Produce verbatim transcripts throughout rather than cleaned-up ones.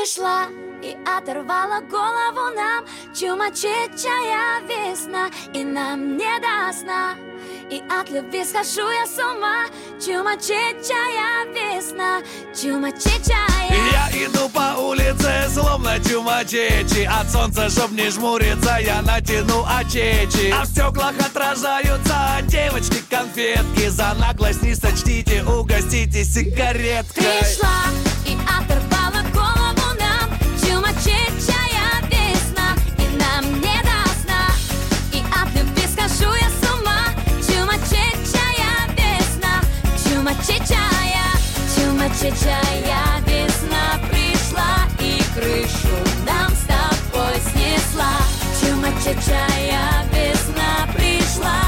пришла и оторвала голову нам. Чумачечая весна, и нам не до сна. И от любви схожу я с ума. Чумачечая весна, чумачечая. Я иду по улице, словно чумачечи. От солнца, чтоб не жмуриться, я натяну очечи. А в стеклах отражаются девочки-конфетки. За наглость не сочтите, угоститесь сигареткой. Пришла и оторвала голову нам. Чумачечая весна, и нам не до сна. И от любви схожу я с ума. Чумачечая весна, чумачечая. Чумачечая весна пришла и крышу нам с тобой снесла. Чумачечая весна пришла,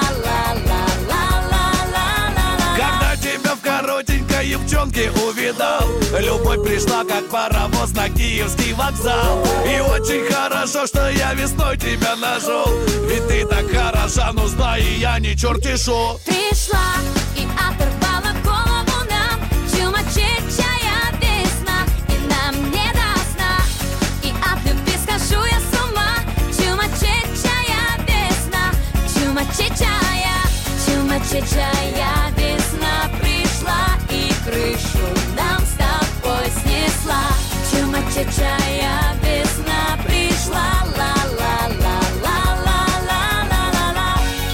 ла-ла-ла-ла-ла-ла-ла-ла. Когда тебя в коротенькой юбчонке увидал, любовь пришла, как паровоз на Киевский вокзал. И очень хорошо, что я весной тебя нашел. Ведь ты так хороша, ну знай, я не черти шо. Пришла и оторвала голову нам. Чумачечая весна, и нам не до сна. И от любви схожу я с ума. Чумачечая весна, чумачечая. Чумачечая весна пришла и крышу нам с тобой снесла. Чумачечая весна пришла, ла-ла-ла-ла-ла-ла-ла-ла.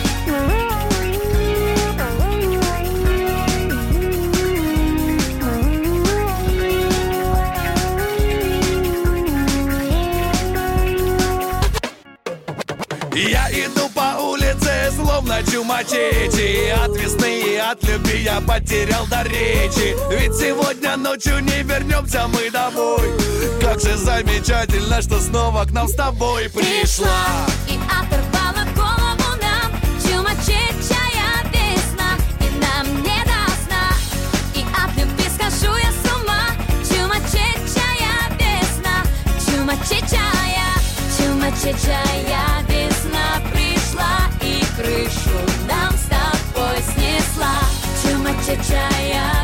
Я иду по улице, словно чумачечи. И от весны, и от любви я потерял до речи. Ведь сегодня ночью не вернемся мы домой. Как же замечательно, что снова к нам с тобой пришла. И оторвала голову нам. Чумачечая весна, и нам не до сна. И от любви схожу я с ума. Чумачечая весна, чумачечая. Чумачечая весна пришла и крышу нам с тобой снесла. Чумачечая